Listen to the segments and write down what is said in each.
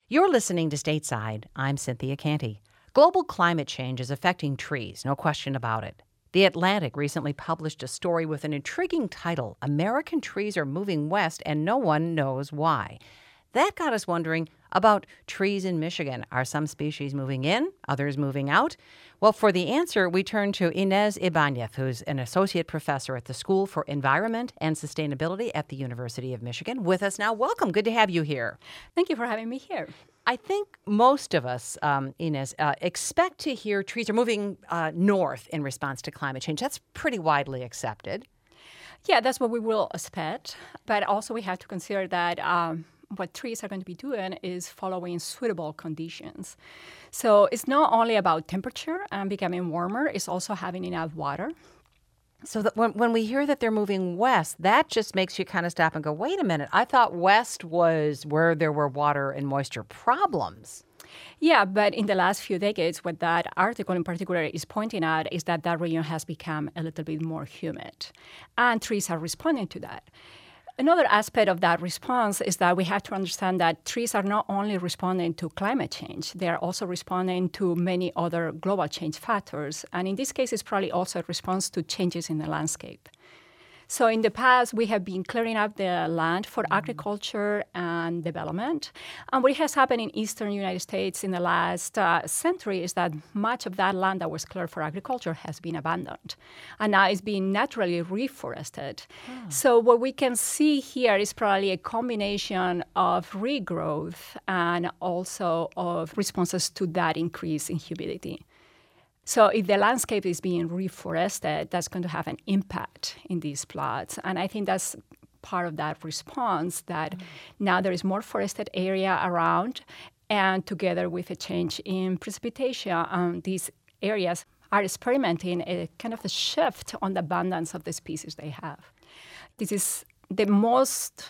You're listening to Stateside. I'm Cynthia Canty. Global climate change is affecting trees, no question about it. The Atlantic recently published a story with an intriguing title, American Trees Are Moving West and No One Knows Why. That got us wondering about trees in Michigan. Are some species moving in, others moving out? Well, for the answer, we turn to Inez Ibanez, who's an associate professor at the School for Environment and Sustainability at the University of Michigan. With us now. Welcome. Good to have you here. Thank you for having me here. I think most of us, Inez, expect to hear trees are moving north in response to climate change. That's pretty widely accepted. Yeah, that's what we will expect. But also we have to consider that what trees are going to be doing is following suitable conditions. So it's not only about temperature and becoming warmer, it's also having enough water. So that when we hear that they're moving west, that just makes you kind of stop and go, wait a minute, I thought west was where there were water and moisture problems. Yeah, but in the last few decades, what that article in particular is pointing at is that that region has become a little bit more humid, and trees are responding to that. Another aspect of that response is that we have to understand that trees are not only responding to climate change, they are also responding to many other global change factors. And in this case, it's probably also a response to changes in the landscape. So in the past, we have been clearing up the land for agriculture and development. And what has happened in eastern United States in the last century is that much of that land that was cleared for agriculture has been abandoned. And now it's being naturally reforested. So what we can see here is probably a combination of regrowth and also of responses to that increase in humidity. So if the landscape is being reforested, that's going to have an impact in these plots. And I think that's part of that response, that now there is more forested area around, and together with a change in precipitation, these areas are experimenting a kind of a shift on the abundance of the species they have. This is the most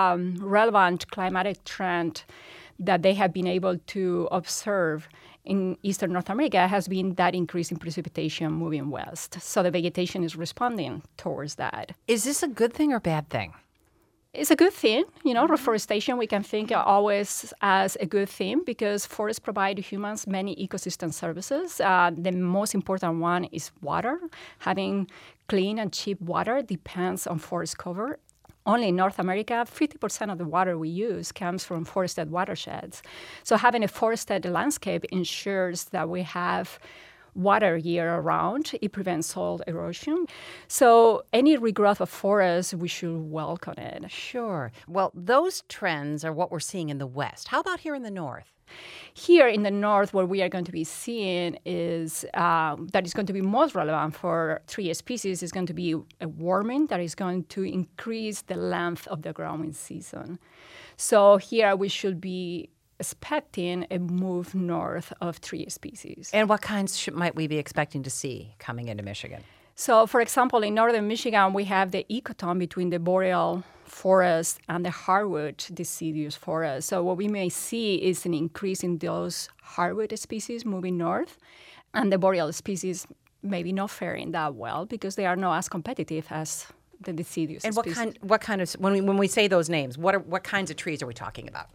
relevant climatic trend that they have been able to observe in eastern North America has been that increase in precipitation moving west. So the vegetation is responding towards that. Is this a good thing or bad thing? It's a good thing. You know, reforestation we can think always as a good thing because forests provide humans many ecosystem services. The most important one is water. Having clean and cheap water depends on forest cover. Only in North America, 50% of the water we use comes from forested watersheds. So having a forested landscape ensures that we have water year-round. It prevents soil erosion. So any regrowth of forests, we should welcome it. Sure. Well, those trends are what we're seeing in the West. How about here in the North? Here in the north, what we are going to be seeing is that is going to be most relevant for tree species is going to be a warming that is going to increase the length of the growing season. So here we should be expecting a move north of tree species. And what kinds might we be expecting to see coming into Michigan? So, for example, in northern Michigan, we have the ecotone between the boreal forest and the hardwood deciduous forest. So what we may see is an increase in those hardwood species moving north, and the boreal species maybe not faring that well because they are not as competitive as the deciduous species. And what kind of when we say those names, what kinds of trees are we talking about?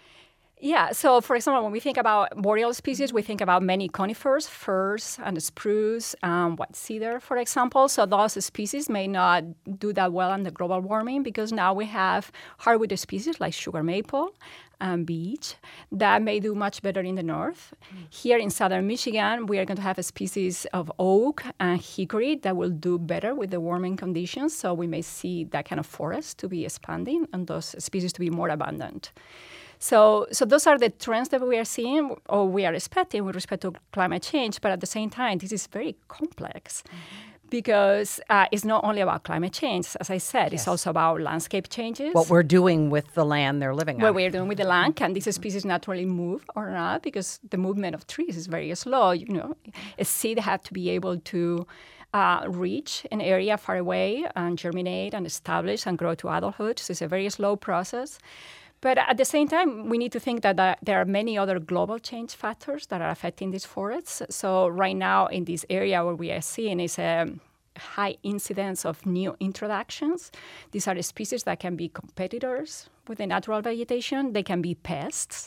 Yeah, so for example, when we think about boreal species, we think about many conifers, firs and spruce, white cedar, for example. So those species may not do that well under global warming because now we have hardwood species like sugar maple and beech that may do much better in the north. Here in southern Michigan, we are going to have a species of oak and hickory that will do better with the warming conditions. So we may see that kind of forest to be expanding and those species to be more abundant. So those are the trends that we are seeing or we are expecting with respect to climate change. But at the same time, this is very complex because it's not only about climate change. As I said, It's also about landscape changes. What we're doing with the land they're living on. What we're doing with the land. Can these species naturally move or not? Because the movement of trees is very slow. You know, a seed has to be able to reach an area far away and germinate and establish and grow to adulthood. So it's a very slow process. But at the same time, we need to think that there are many other global change factors that are affecting these forests. So right now in this area, what we are seeing is a high incidence of new introductions. These are species that can be competitors with the natural vegetation. They can be pests.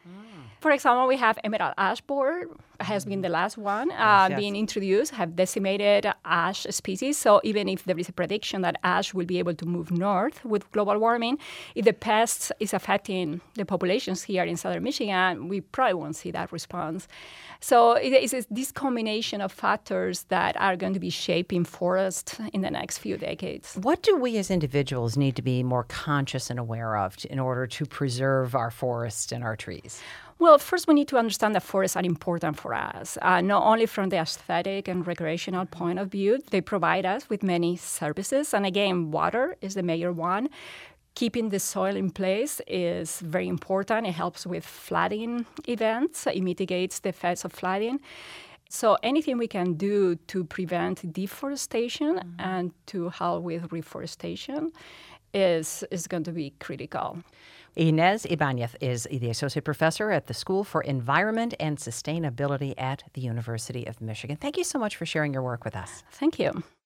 For example, we have emerald ash borer, has been the last one being introduced, have decimated ash species. So even if there is a prediction that ash will be able to move north with global warming, if the pest is affecting the populations here in southern Michigan, we probably won't see that response. So it's this combination of factors that are going to be shaping forests in the next few decades. What do we as individuals need to be more conscious and aware of in order to preserve our forests and our trees? Well, first we need to understand that forests are important for us, not only from the aesthetic and recreational point of view. They provide us with many services. And again, water is the major one. Keeping the soil in place is very important. It helps with flooding events. It mitigates the effects of flooding. So anything we can do to prevent deforestation and to help with reforestation is going to be critical. Inez Ibanez is the Associate Professor at the School for Environment and Sustainability at the University of Michigan. Thank you so much for sharing your work with us. Thank you.